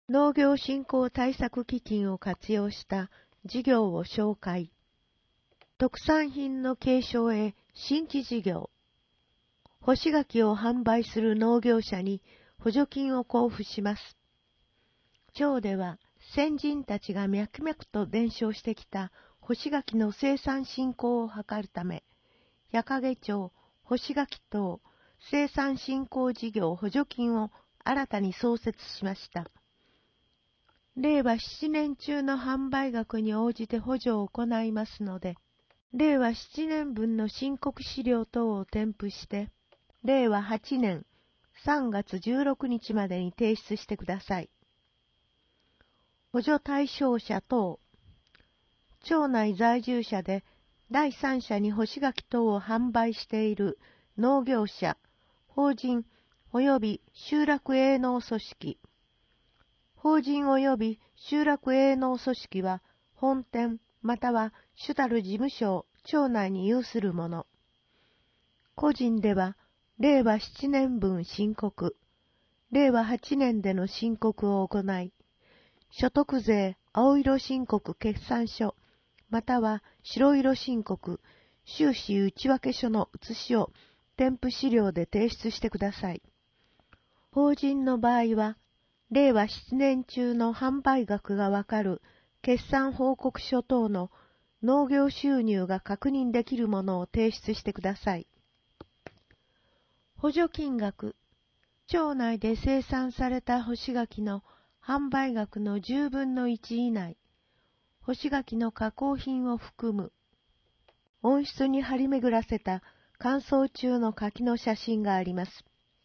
農業振興対策基金を活用した事業を紹介。特産品の継承へ新規事業。干し柿を販売する農業者に補助金を交付します。町では先人たちが脈々と伝承してきた干し柿の生産振興を図るため、矢掛町干し柿等生産振興事業補助金を新たに創設しました。令和7年中の販売額に応じて補助を行いますので、令和7年分の申告資料等を添付して、令和8年3月16日までに提出してください。補助対象者等、町内在住者で第三者に干し柿等を販売している農業者、法人及び集落営農組織、法人及び集落営農組織は本店または主たる事務所を町内に有するもの。個人では令和7年分申告、令和8年での申告を行い、所得税青色申告決算書または白色申告収支内訳書の写しを添付資料で提出してください。法人の場合は、令和7年中の販売額がわかる決算報告書等の農業収入が確認できるものを提出してください。補助金額、町内で生産された干し柿の販売額の10分の1以内、干し柿の加工品を含む、温室に張り巡らせた乾燥中の柿の写真があります。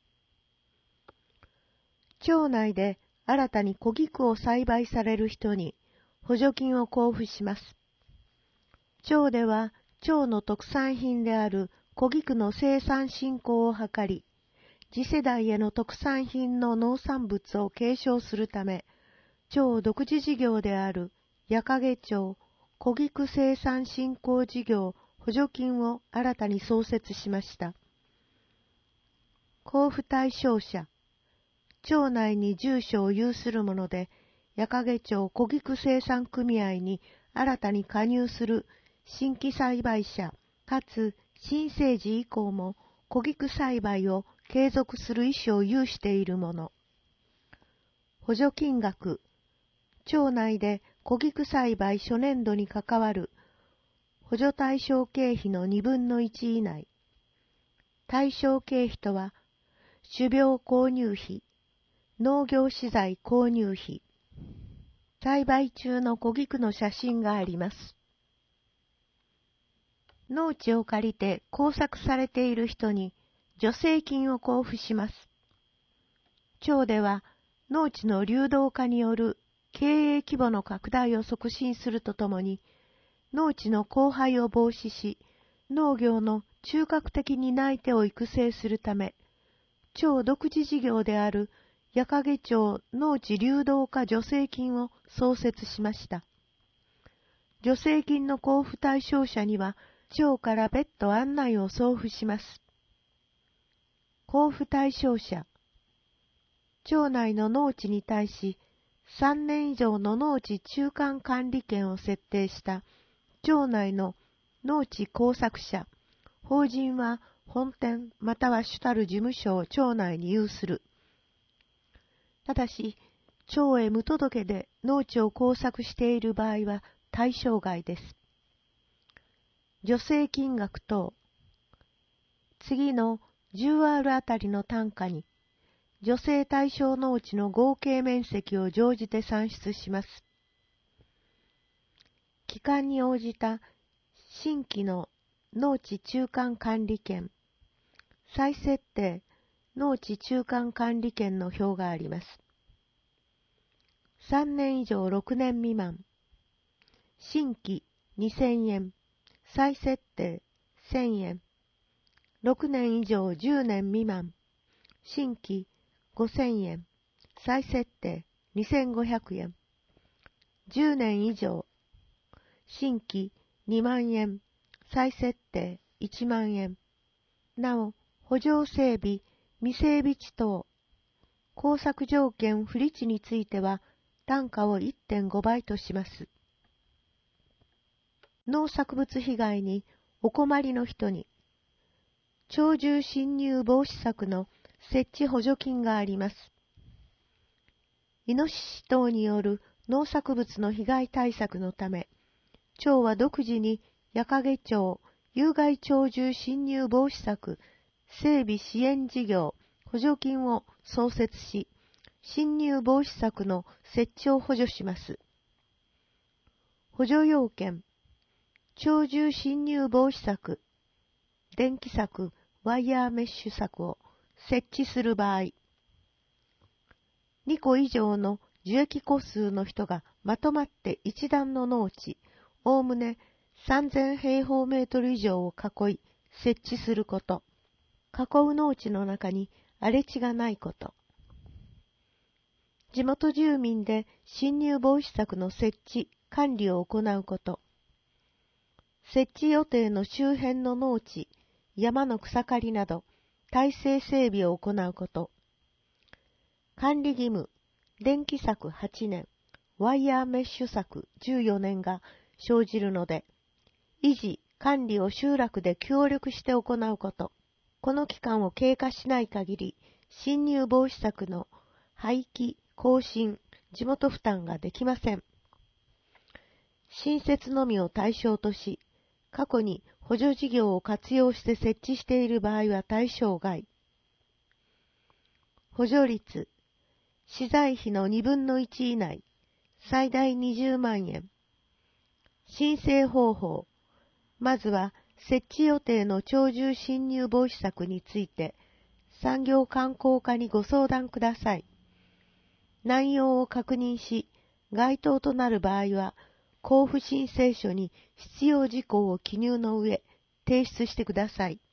町内で新たに小菊を栽培される人に補助金を交付します。町では町の特産品である小菊の生産振興を図り、次世代への特産品の農産物を継承するため、町独自事業である矢掛町小菊生産振興事業補助金を新たに創設しました。交付対象者、町内に住所を有するもので、矢掛町小菊生産組合に新たに加入する新規栽培者、かつ新生児以降も小菊栽培を継続する意思を有しているもの。補助金額、町内で小菊栽培初年度に関わる補助対象経費の2分の1以内。対象経費とは、種苗購入費、農業資材購入費、栽培中の小菊の写真があります。農地を借りて耕作されている人に助成金を交付します。町では農地の流動化による経営規模の拡大を促進するとともに、農地の荒廃を防止し、農業の中核的担い手を育成するため、町独自事業である矢掛町農地流動化助成金を創設しました。助成金の交付対象者には、町から別途案内を送付します。交付対象者、町内の農地に対し、3年以上の農地中間管理権を設定した町内の農地工作者、法人は本店または主たる事務所を町内に有する。ただし、町へ無届けで農地を工作している場合は対象外です。助成金額等、次の 10R あたりの単価に、助成対象農地の合計面積を乗じて算出します。期間に応じた新規の農地中間管理権、再設定農地中間管理権の表があります。3年以上6年未満、新規2000円、再設定1000円、6年以上10年未満、新規5000円、再設定2500円、10年以上、新規2万円、再設定1万円。なお、補助整備、未整備地等、工作条件不利地については単価を 1.5 倍とします。農作物被害にお困りの人に、鳥獣侵入防止柵の設置補助金があります。イノシシ等による農作物の被害対策のため、町は独自に矢掛町有害鳥獣侵入防止柵整備支援事業補助金を創設し、侵入防止柵の設置を補助します。補助要件、鳥獣侵入防止柵、電気柵、ワイヤーメッシュ柵を設置する場合、2個以上の受益個数の人がまとまって一段の農地、おおむね3000平方メートル以上を囲い、設置すること。囲う農地の中に荒れ地がないこと。地元住民で侵入防止柵の設置、管理を行うこと。設置予定の周辺の農地、山の草刈りなど、体制整備を行うこと。管理義務、電気柵8年、ワイヤーメッシュ柵14年が生じるので、維持、管理を集落で協力して行うこと。この期間を経過しない限り、侵入防止策の廃棄、更新、地元負担ができません。新設のみを対象とし、過去に補助事業を活用して設置している場合は対象外。補助率、資材費の2分の1以内、最大20万円。申請方法、まずは設置予定の鳥獣侵入防止策について、産業観光課にご相談ください。内容を確認し、該当となる場合は、交付申請書に必要事項を記入の上、提出してください。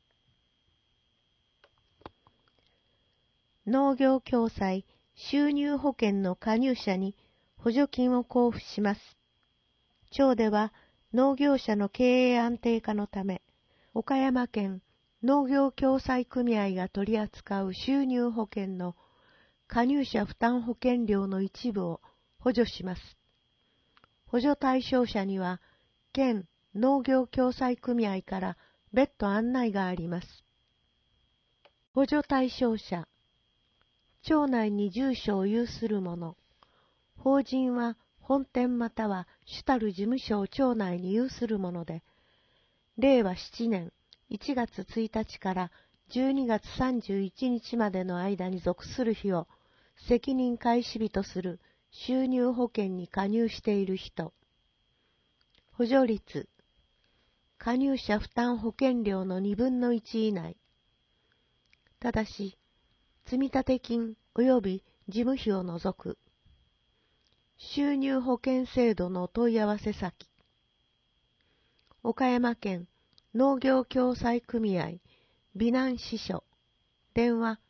農業共済収入保険の加入者に補助金を交付します。町では農業者の経営安定化のため、岡山県農業共済組合が取り扱う収入保険の加入者負担保険料の一部を補助します。補助対象者には、県農業共済組合から別途案内があります。補助対象者、町内に住所を有する者、法人は本店または主たる事務所を町内に有するもので、令和7年1月1日から12月31日までの間に属する日を責任開始日とする収入保険に加入している人。補助率、加入者負担保険料の2分の1以内。ただし、積立金及び事務費を除く。収入保険制度の問い合わせ先。岡山県農業共済組合美南支所電話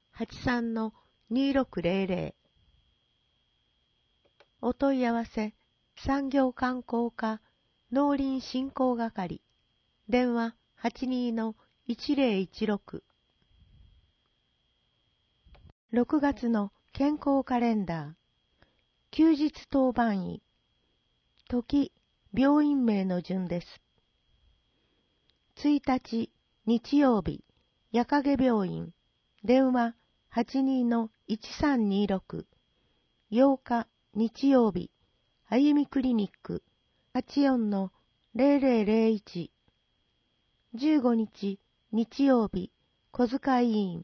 83-2600 お問い合わせ産業観光課農林振興係電話 82-1016 6月の健康カレンダー休日当番医時病院名の順です。1日日曜日矢掛病院電話 82-1326 8日日曜日あゆみクリニック 84-0001 15日日曜日小塚医院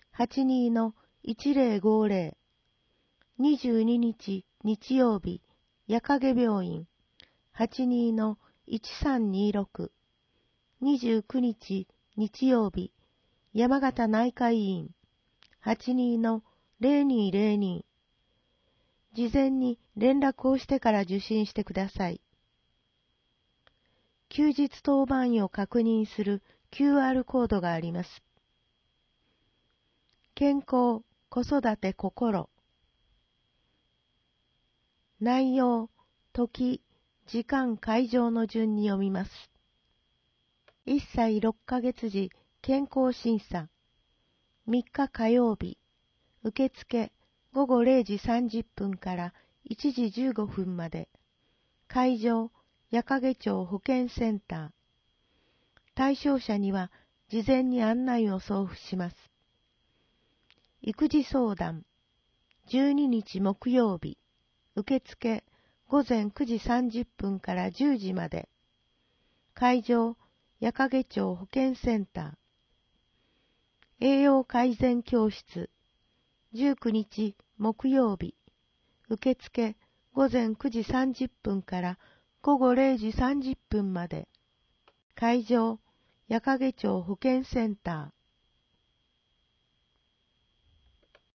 82-1050 22日日曜日矢掛病院 82-1326 29日日曜日山形内科医院 82-0202 事前に連絡をしてから受診してください。休日当番医を確認する QR コードがあります。健康、子育て、心。内容、時、時間、会場の順に読みます。1歳6ヶ月時健康審査。3日火曜日。受付午後0時30分から 1時15分まで。会場、矢掛町保健センター。対象者には事前に案内を送付します。育児相談、12日木曜日、受付午前9時30分から10時まで。会場、矢掛町保健センター。栄養改善教室、19日木曜日、受付午前9時30分から午後0時30分まで。会場、矢掛町保健センター。